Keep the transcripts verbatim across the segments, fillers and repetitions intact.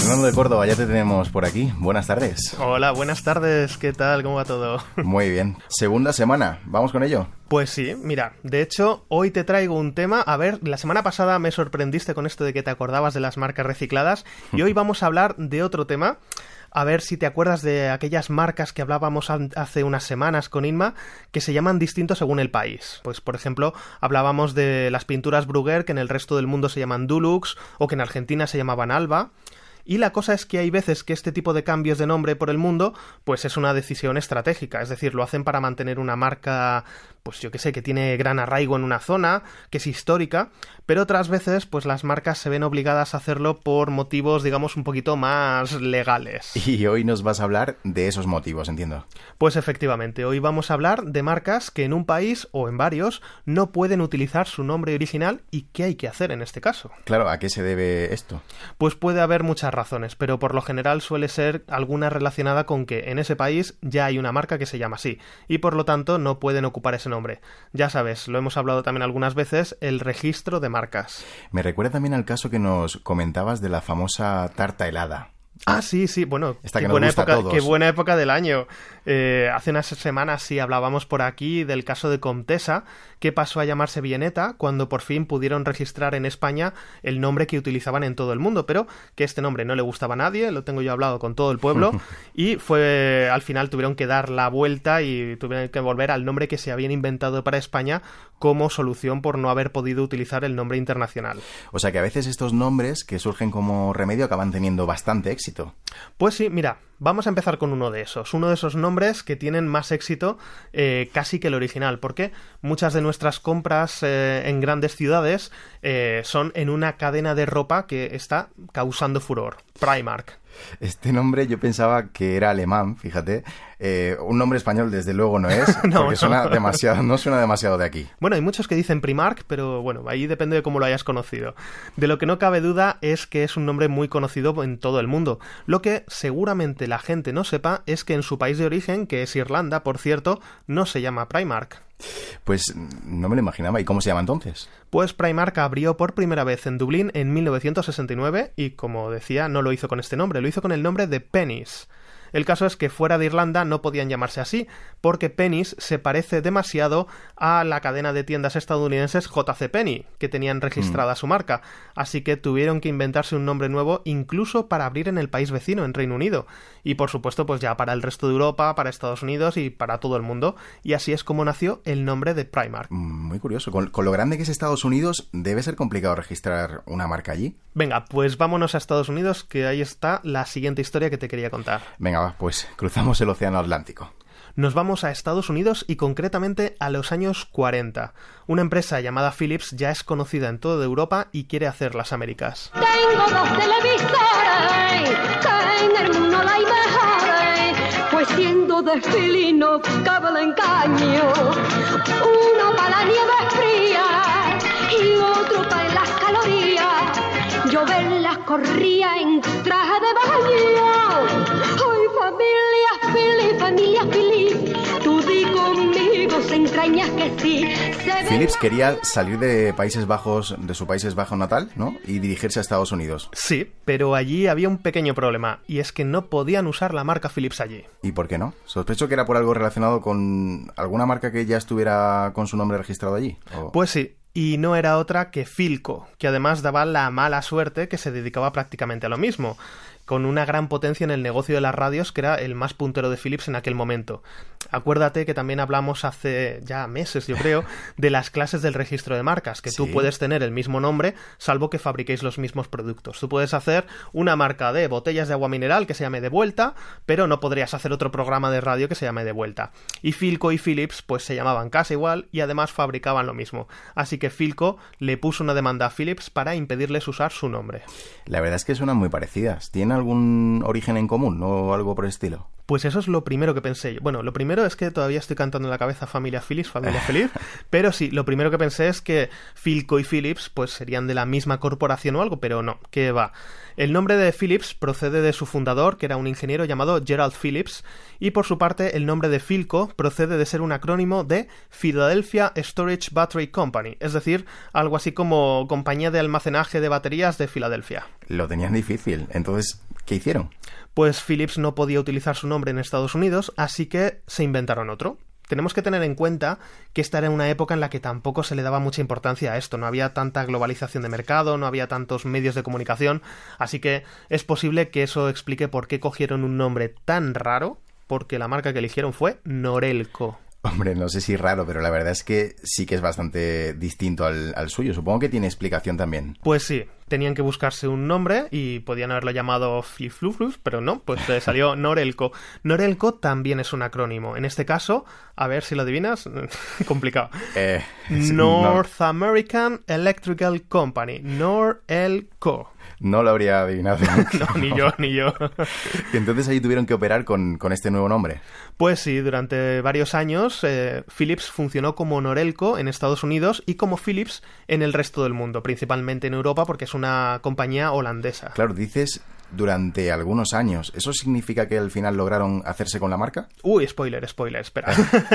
Fernando de Córdoba, ya te tenemos por aquí. Buenas tardes. Hola, buenas tardes. ¿Qué tal? ¿Cómo va todo? Muy bien. Segunda semana. ¿Vamos con ello? Pues sí, mira, de hecho, hoy te traigo un tema. A ver, la semana pasada me sorprendiste con esto de que te acordabas de las marcas recicladas y hoy vamos a hablar de otro tema. A ver si te acuerdas de aquellas marcas que hablábamos hace unas semanas con Inma, que se llaman distinto según el país. Pues, por ejemplo, hablábamos de las pinturas Bruguer, que en el resto del mundo se llaman Dulux, o que en Argentina se llamaban Alba. Y la cosa es que hay veces que este tipo de cambios de nombre por el mundo, pues es una decisión estratégica, es decir, lo hacen para mantener una marca, pues yo que sé, que tiene gran arraigo en una zona, que es histórica, pero otras veces, pues las marcas se ven obligadas a hacerlo por motivos, digamos, un poquito más legales. Y hoy nos vas a hablar de esos motivos, entiendo. Pues efectivamente, hoy vamos a hablar de marcas que en un país, o en varios, no pueden utilizar su nombre original y qué hay que hacer en este caso. Claro, ¿a qué se debe esto? Pues puede haber muchas razones, pero por lo general suele ser alguna relacionada con que en ese país ya hay una marca que se llama así, y por lo tanto no pueden ocupar ese nombre. Ya sabes, lo hemos hablado también algunas veces, el registro de marcas. Me recuerda también al caso que nos comentabas de la famosa tarta helada. Ah, sí, sí, bueno, Esta qué, que buena nos gusta época, a todos. qué buena época del año. Eh, hace unas semanas sí hablábamos por aquí del caso de Comtesa, que pasó a llamarse Vieneta cuando por fin pudieron registrar en España el nombre que utilizaban en todo el mundo, pero que este nombre no le gustaba a nadie, lo tengo yo hablado con todo el pueblo, y fue al final tuvieron que dar la vuelta y tuvieron que volver al nombre que se habían inventado para España como solución por no haber podido utilizar el nombre internacional. O sea que a veces estos nombres que surgen como remedio acaban teniendo bastante éxito. Pues sí, mira, vamos a empezar con uno de esos, uno de esos nombres que tienen más éxito eh, casi que el original, porque muchas de nuestras compras eh, en grandes ciudades eh, son en una cadena de ropa que está causando furor, Primark. Este nombre yo pensaba que era alemán, fíjate. Eh, un nombre español desde luego no es, no, porque no. Suena demasiado, no suena demasiado de aquí. Bueno, hay muchos que dicen Primark, pero bueno, ahí depende de cómo lo hayas conocido. De lo que no cabe duda es que es un nombre muy conocido en todo el mundo. Lo que seguramente la gente no sepa es que en su país de origen, que es Irlanda, por cierto, no se llama Primark. Pues no me lo imaginaba. ¿Y cómo se llama entonces? Pues Primark abrió por primera vez en Dublín en mil novecientos sesenta y nueve y, como decía, no lo hizo con este nombre, lo hizo con el nombre de Penneys. El caso es que fuera de Irlanda no podían llamarse así, porque Penneys se parece demasiado a la cadena de tiendas estadounidenses J C Penney, que tenían registrada mm. su marca, así que tuvieron que inventarse un nombre nuevo incluso para abrir en el país vecino, en Reino Unido, y por supuesto pues ya para el resto de Europa, para Estados Unidos y para todo el mundo, y así es como nació el nombre de Primark. Muy curioso, con, con lo grande que es Estados Unidos, ¿debe ser complicado registrar una marca allí? Venga, pues vámonos a Estados Unidos, que ahí está la siguiente historia que te quería contar. Venga, va, pues cruzamos el océano Atlántico. Nos vamos a Estados Unidos y concretamente a los años cuarenta. Una empresa llamada Philips ya es conocida en toda Europa y quiere hacer las Américas. Tengo dos televisores que en el mundo la hay mejores, pues siendo de filino cable en caño, uno para la nieve fría y otro para las calorías. Yo verlas corría en traje de baño. Ay, familia Philips, familia Philips, tú di conmigo, se entrañas que sí. Philips quería salir de Países Bajos, de su Países Bajos natal, ¿no? Y dirigirse a Estados Unidos. Sí, pero allí había un pequeño problema, y es que no podían usar la marca Philips allí. ¿Y por qué no? Sospecho que era por algo relacionado con alguna marca que ya estuviera con su nombre registrado allí. ¿O? Pues sí. Y no era otra que Philco, que además daba la mala suerte que se dedicaba prácticamente a lo mismo, con una gran potencia en el negocio de las radios, que era el más puntero de Philips en aquel momento. Acuérdate que también hablamos hace ya meses, yo creo, de las clases del registro de marcas, que sí. Tú puedes tener el mismo nombre, salvo que fabriquéis los mismos productos. Tú puedes hacer una marca de botellas de agua mineral que se llame De Vuelta, pero no podrías hacer otro programa de radio que se llame De Vuelta. Y Philco y Philips pues se llamaban casi igual y además fabricaban lo mismo. Así que Philco le puso una demanda a Philips para impedirles usar su nombre. La verdad es que suenan muy parecidas. ¿Tienen algún origen en común o algo por el estilo? Pues eso es lo primero que pensé. Bueno, lo primero es que todavía estoy cantando en la cabeza familia Philips, familia feliz, pero sí, lo primero que pensé es que Philco y Philips pues serían de la misma corporación o algo, pero no, ¿qué va? El nombre de Philips procede de su fundador, que era un ingeniero llamado Gerald Philips, y por su parte el nombre de Philco procede de ser un acrónimo de Philadelphia Storage Battery Company, es decir, algo así como compañía de almacenaje de baterías de Filadelfia. Lo tenían difícil. Entonces, ¿qué hicieron? Pues Philips no podía utilizar su nombre en Estados Unidos, así que se inventaron otro. Tenemos que tener en cuenta que esta era una época en la que tampoco se le daba mucha importancia a esto, no había tanta globalización de mercado, no había tantos medios de comunicación, así que es posible que eso explique por qué cogieron un nombre tan raro, porque la marca que eligieron fue Norelco. Hombre, no sé si raro, pero la verdad es que sí que es bastante distinto al, al suyo. Supongo que tiene explicación también. Pues sí, tenían que buscarse un nombre y podían haberlo llamado Flifluflus, pero no, pues le salió Norelco. Norelco también es un acrónimo. En este caso, a ver si lo adivinas, complicado. Eh, North no. American Electrical Company, Norelco. No lo habría adivinado. No, ni yo, ni yo. Y entonces ahí tuvieron que operar con, con este nuevo nombre. Pues sí, durante varios años eh, Philips funcionó como Norelco en Estados Unidos y como Philips en el resto del mundo, principalmente en Europa porque es una compañía holandesa. Claro, dices durante algunos años. ¿Eso significa que al final lograron hacerse con la marca? Uy, spoiler, spoiler, espera.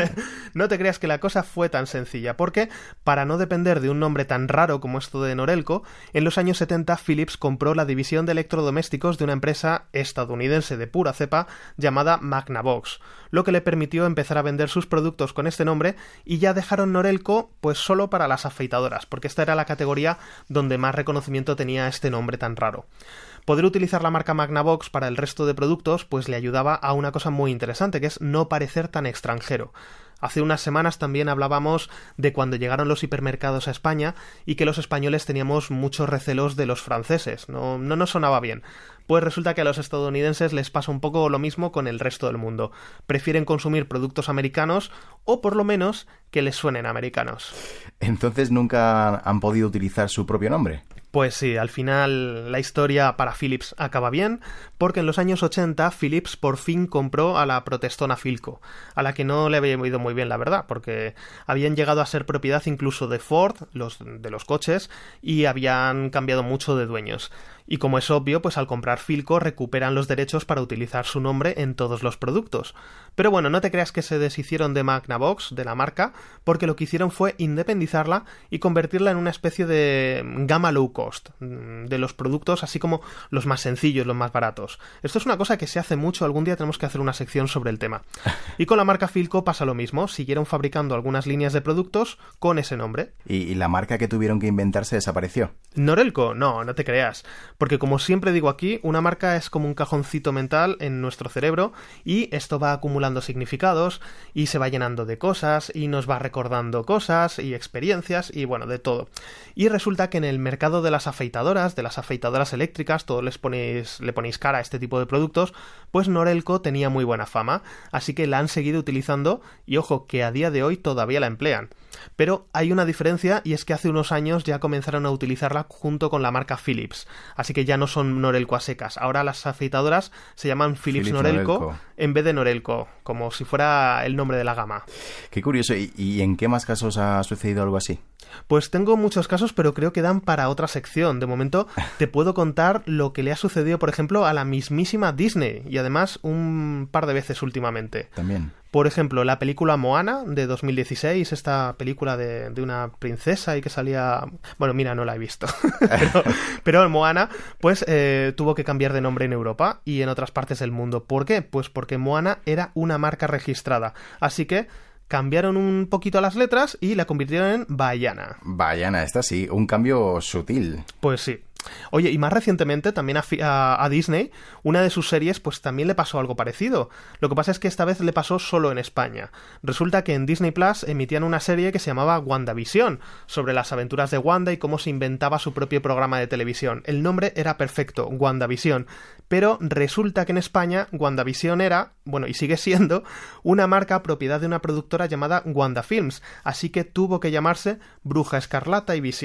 No te creas que la cosa fue tan sencilla, porque para no depender de un nombre tan raro como esto de Norelco, en los años setenta Philips compró la división de electrodomésticos de una empresa estadounidense de pura cepa llamada Magnavox, lo que le permitió empezar a vender sus productos con este nombre y ya dejaron Norelco pues solo para las afeitadoras, porque esta era la categoría donde más reconocimiento tenía este nombre tan raro. Poder utilizar la marca Magnavox para el resto de productos pues le ayudaba a una cosa muy interesante, que es no parecer tan extranjero. Hace unas semanas también hablábamos de cuando llegaron los hipermercados a España y que los españoles teníamos muchos recelos de los franceses, no, no nos sonaba bien. Pues resulta que a los estadounidenses les pasa un poco lo mismo con el resto del mundo. Prefieren consumir productos americanos o por lo menos que les suenen americanos. Entonces nunca han podido utilizar su propio nombre. Pues sí, al final la historia para Philips acaba bien, porque en los años ochenta Philips por fin compró a la protestona Philco, a la que no le había ido muy bien, la verdad, porque habían llegado a ser propiedad incluso de Ford, los de los coches, y habían cambiado mucho de dueños. Y como es obvio, pues al comprar Philco recuperan los derechos para utilizar su nombre en todos los productos. Pero bueno, no te creas que se deshicieron de Magnavox, de la marca, porque lo que hicieron fue independizarla y convertirla en una especie de gama low cost, de los productos así como los más sencillos, los más baratos. Esto es una cosa que se hace mucho, algún día tenemos que hacer una sección sobre el tema. Y con la marca Philco pasa lo mismo, siguieron fabricando algunas líneas de productos con ese nombre. ¿Y, y la marca que tuvieron que inventarse desapareció? Norelco, no, no te creas. Porque como siempre digo aquí, una marca es como un cajoncito mental en nuestro cerebro y esto va acumulando significados y se va llenando de cosas y nos va recordando cosas y experiencias y bueno, de todo. Y resulta que en el mercado de las afeitadoras, de las afeitadoras eléctricas, todos les ponéis, le ponéis cara a este tipo de productos, pues Norelco tenía muy buena fama, así que la han seguido utilizando y ojo que a día de hoy todavía la emplean. Pero hay una diferencia y es que hace unos años ya comenzaron a utilizarla junto con la marca Philips, así que ya no son Norelco a secas. Ahora las afeitadoras se llaman Philips, Philips Norelco, Norelco en vez de Norelco, como si fuera el nombre de la gama. Qué curioso. ¿Y, y en qué más casos ha sucedido algo así? Pues tengo muchos casos, pero creo que dan para otra sección. De momento te puedo contar lo que le ha sucedido, por ejemplo, a la mismísima Disney, y además un par de veces últimamente. También. Por ejemplo, la película Moana de dos mil dieciséis, esta película de, de una princesa y que salía... Bueno, mira, no la he visto. pero, pero Moana, pues eh, tuvo que cambiar de nombre en Europa y en otras partes del mundo. ¿Por qué? Pues porque Moana era una marca registrada. Así que cambiaron un poquito las letras y la convirtieron en Vaiana. Vaiana, esta sí, un cambio sutil. Pues sí. Oye, y más recientemente también a, a, a Disney, una de sus series pues también le pasó algo parecido. Lo que pasa es que esta vez le pasó solo en España. Resulta que en Disney Plus emitían una serie que se llamaba WandaVision, sobre las aventuras de Wanda y cómo se inventaba su propio programa de televisión. El nombre era perfecto, WandaVision, pero resulta que en España WandaVision era, bueno, y sigue siendo, una marca propiedad de una productora llamada Wanda Films, así que tuvo que llamarse Bruja Escarlata y Visión.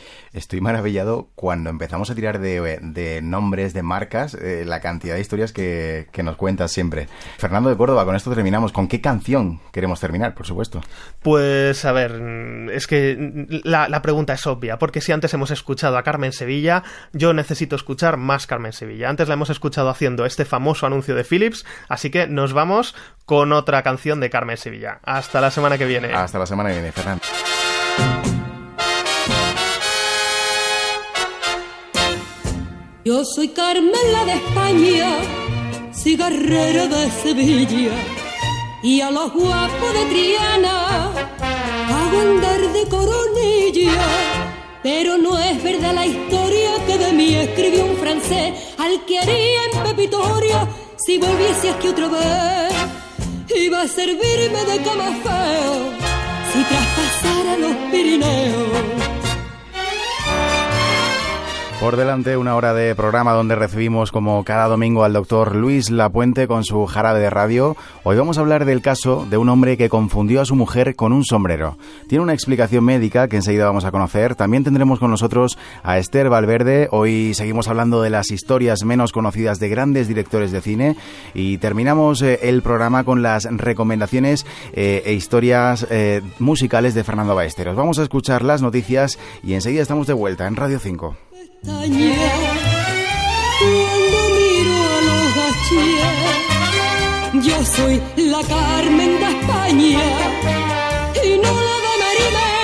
Estoy maravillado cuando empezamos a tirar de, de nombres, de marcas, eh, la cantidad de historias que, que nos cuentas siempre. Fernando de Córdoba, con esto terminamos. ¿Con qué canción queremos terminar, por supuesto? Pues, a ver, es que la, la pregunta es obvia, porque si antes hemos escuchado a Carmen Sevilla, yo necesito escuchar más Carmen Sevilla. Antes la hemos escuchado haciendo este famoso anuncio de Philips, así que nos vamos con otra canción de Carmen Sevilla. Hasta la semana que viene. Hasta la semana que viene, Fernando. Yo soy Carmen la de España, cigarrera de Sevilla, y a los guapos de Triana hago andar de coronilla. Pero no es verdad la historia que de mí escribió un francés, al que haría en Pepitoria si volviese aquí otra vez. Iba a servirme de camafeo si traspasara los Pirineos. Por delante una hora de programa donde recibimos como cada domingo al doctor Luis Lapuente con su jarabe de radio. Hoy vamos a hablar del caso de un hombre que confundió a su mujer con un sombrero. Tiene una explicación médica que enseguida vamos a conocer. También tendremos con nosotros a Esther Valverde. Hoy seguimos hablando de las historias menos conocidas de grandes directores de cine y terminamos eh, el programa con las recomendaciones eh, e historias eh, musicales de Fernando Ballesteros. Vamos a escuchar las noticias y enseguida estamos de vuelta en Radio cinco. Cuando miro a los gachíes, yo soy la Carmen de España y no la de Marimé.